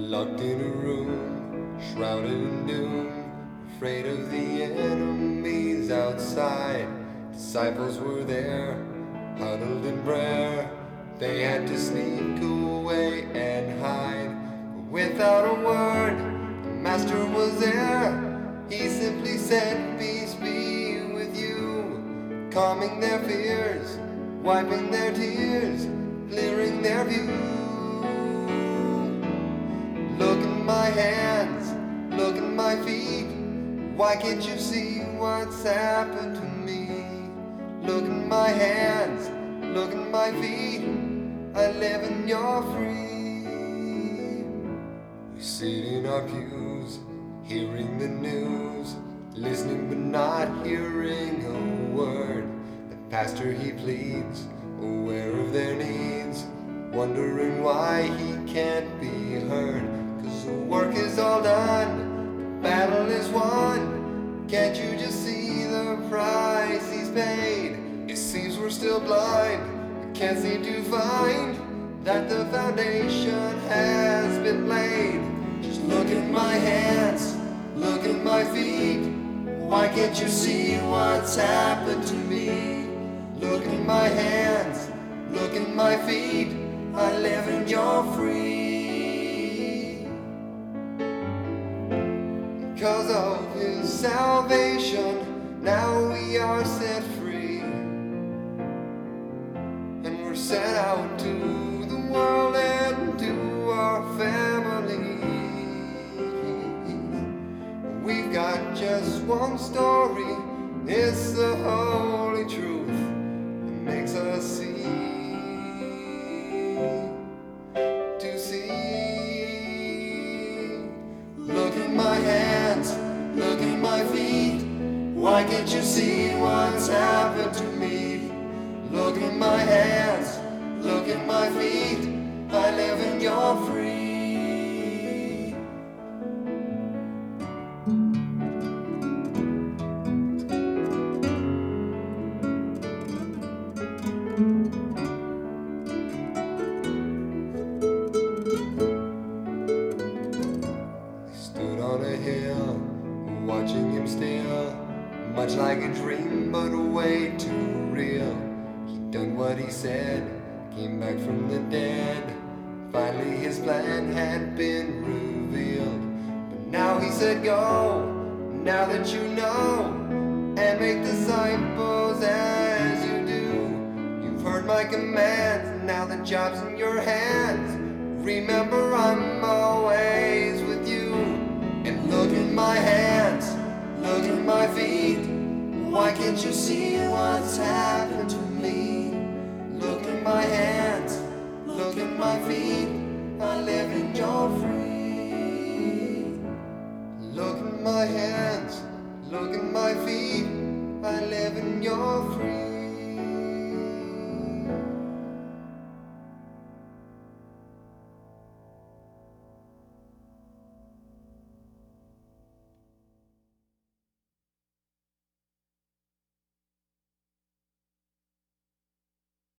Locked in a room, shrouded in doom, afraid of the enemies outside. Disciples were there, huddled in prayer. They had to sneak away and hide. But without a word, the Master was there. He simply said, "Peace be with you," calming their fears, wiping their tears, clearing their view. Look at my hands, look at my feet. Why can't you see what's happened to me? Look at my hands, look at my feet. I live and you're free. We sit in our pews, hearing the news, listening but not hearing a word. The pastor he pleads, aware of their needs, wondering why he can't be heard. 'Cause the work is all done, the battle is won. Can't you just see the price he's paid? It seems we're still blind, we can't seem to find that the foundation has been laid. Just look at my hands, look at my feet. Why can't you see what's happened to me? Look at my hands, look at my feet. I live and you're free. Because of his salvation, now we are set free. And we're sent out to the world and to our family. We've got just one story, it's the holy truth that makes us see. Look at my hands, look at my feet. Why can't you see what's happened to me? Look at my hands, look at my feet. I live and you're free. On a hill, watching him still, much like a dream but way too real. He'd done what he said, came back from the dead. Finally his plan had been revealed. But now he said go, now that you know, and make disciples as you do. You've heard my commands, now the job's in your hands. Remember I'm always with you. And look at my hands, look at my feet. Why can't you see what's happened to me? Look at my hands, look at my feet. I live and you're free. Look at my hands, look at my feet. I live and you're free.